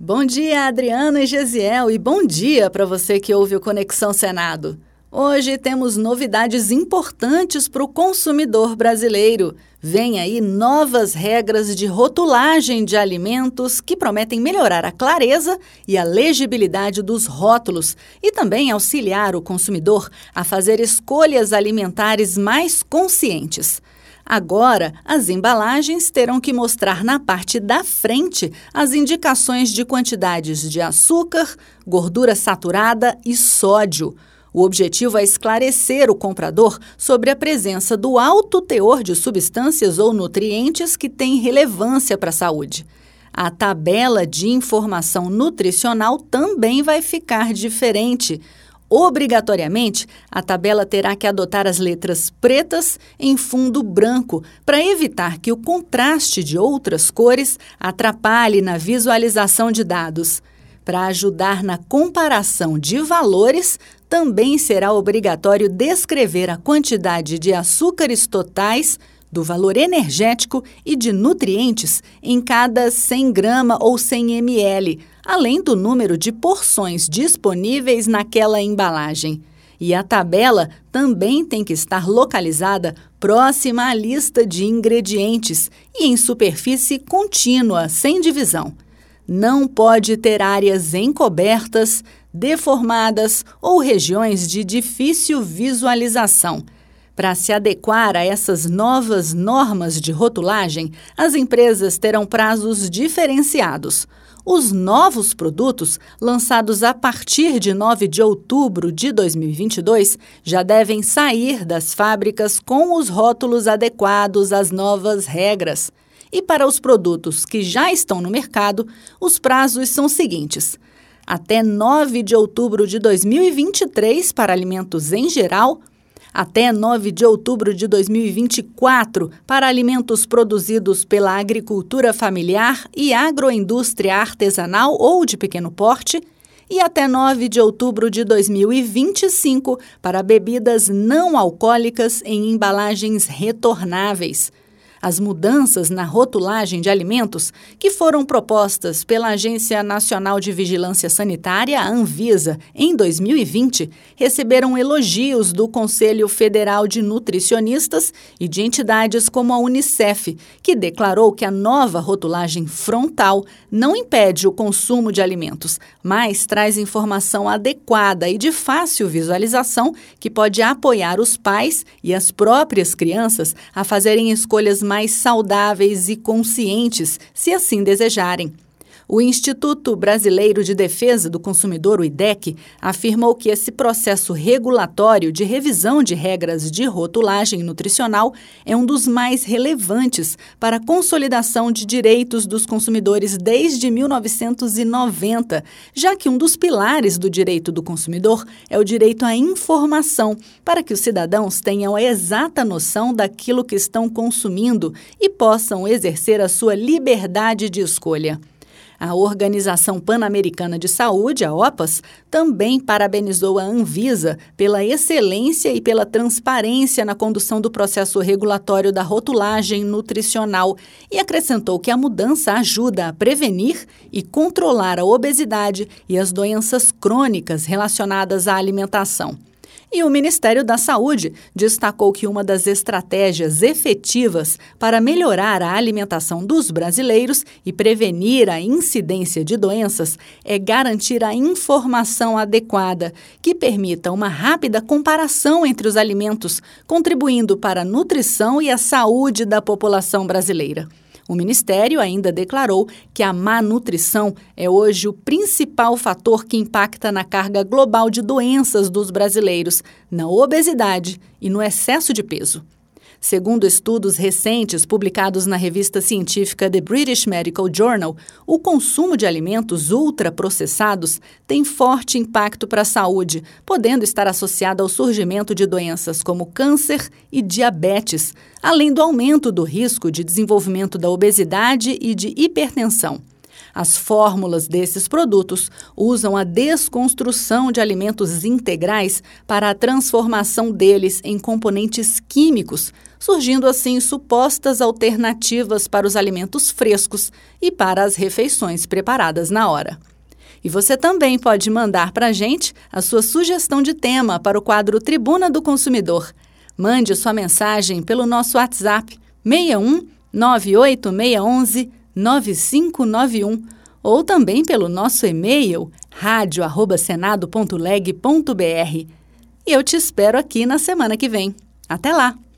Bom dia, Adriana e Gesiel, e bom dia para você que ouve o Conexão Senado. Hoje temos novidades importantes para o consumidor brasileiro. Vem aí novas regras de rotulagem de alimentos que prometem melhorar a clareza e a legibilidade dos rótulos e também auxiliar o consumidor a fazer escolhas alimentares mais conscientes. Agora, as embalagens terão que mostrar na parte da frente as indicações de quantidades de açúcar, gordura saturada e sódio. O objetivo é esclarecer o comprador sobre a presença do alto teor de substâncias ou nutrientes que têm relevância para a saúde. A tabela de informação nutricional também vai ficar diferente. Obrigatoriamente, a tabela terá que adotar as letras pretas em fundo branco para evitar que o contraste de outras cores atrapalhe na visualização de dados. Para ajudar na comparação de valores, também será obrigatório descrever a quantidade de açúcares totais, do valor energético e de nutrientes em cada 100 grama ou 100 ml, além do número de porções disponíveis naquela embalagem. E a tabela também tem que estar localizada próxima à lista de ingredientes e em superfície contínua, sem divisão. Não pode ter áreas encobertas, deformadas ou regiões de difícil visualização. Para se adequar a essas novas normas de rotulagem, as empresas terão prazos diferenciados. Os novos produtos, lançados a partir de 9 de outubro de 2022, já devem sair das fábricas com os rótulos adequados às novas regras. E para os produtos que já estão no mercado, os prazos são os seguintes: até 9 de outubro de 2023 para alimentos em geral, até 9 de outubro de 2024 para alimentos produzidos pela agricultura familiar e agroindústria artesanal ou de pequeno porte, e até 9 de outubro de 2025 para bebidas não alcoólicas em embalagens retornáveis. As mudanças na rotulagem de alimentos, que foram propostas pela Agência Nacional de Vigilância Sanitária, a Anvisa, em 2020, receberam elogios do Conselho Federal de Nutricionistas e de entidades como a Unicef, que declarou que a nova rotulagem frontal não impede o consumo de alimentos, mas traz informação adequada e de fácil visualização que pode apoiar os pais e as próprias crianças a fazerem escolhas mais saudáveis e conscientes, se assim desejarem. O Instituto Brasileiro de Defesa do Consumidor, o IDEC, afirmou que esse processo regulatório de revisão de regras de rotulagem nutricional é um dos mais relevantes para a consolidação de direitos dos consumidores desde 1990, já que um dos pilares do direito do consumidor é o direito à informação, para que os cidadãos tenham a exata noção daquilo que estão consumindo e possam exercer a sua liberdade de escolha. A Organização Pan-Americana de Saúde, a OPAS, também parabenizou a Anvisa pela excelência e pela transparência na condução do processo regulatório da rotulagem nutricional e acrescentou que a mudança ajuda a prevenir e controlar a obesidade e as doenças crônicas relacionadas à alimentação. E o Ministério da Saúde destacou que uma das estratégias efetivas para melhorar a alimentação dos brasileiros e prevenir a incidência de doenças é garantir a informação adequada, que permita uma rápida comparação entre os alimentos, contribuindo para a nutrição e a saúde da população brasileira. O Ministério ainda declarou que a má nutrição é hoje o principal fator que impacta na carga global de doenças dos brasileiros, na obesidade e no excesso de peso. Segundo estudos recentes publicados na revista científica The British Medical Journal, o consumo de alimentos ultraprocessados tem forte impacto para a saúde, podendo estar associado ao surgimento de doenças como câncer e diabetes, além do aumento do risco de desenvolvimento da obesidade e de hipertensão. As fórmulas desses produtos usam a desconstrução de alimentos integrais para a transformação deles em componentes químicos, surgindo assim supostas alternativas para os alimentos frescos e para as refeições preparadas na hora. E você também pode mandar para a gente a sua sugestão de tema para o quadro Tribuna do Consumidor. Mande sua mensagem pelo nosso WhatsApp 61 98611 9591 ou também pelo nosso e-mail radio@senado.leg.br. E eu te espero aqui na semana que vem. Até lá!